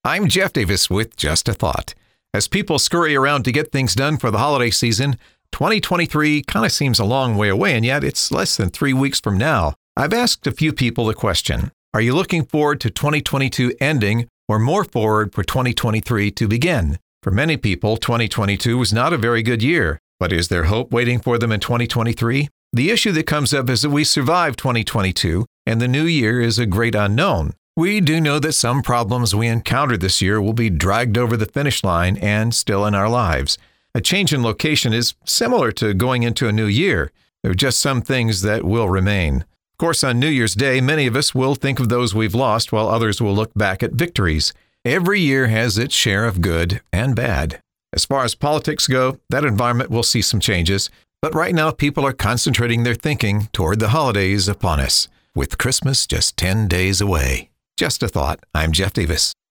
I'm Jeff Davis with Just a Thought. As people scurry around to get things done for the holiday season, 2023 kind of seems a long way away, and yet it's less than 3 weeks from now. I've asked a few people the question, are you looking forward to 2022 ending or more forward for 2023 to begin? For many people, 2022 was not a very good year, but is there hope waiting for them in 2023? The issue that comes up is that we survived 2022, and the new year is a great unknown. We do know that some problems we encountered this year will be dragged over the finish line and still in our lives. A change in location is similar to going into a new year. There are just some things that will remain. Of course, on New Year's Day, many of us will think of those we've lost, while others will look back at victories. Every year has its share of good and bad. As far as politics go, that environment will see some changes. But right now, people are concentrating their thinking toward the holidays upon us, with Christmas just 10 days away. Just a thought. I'm Jeff Davis.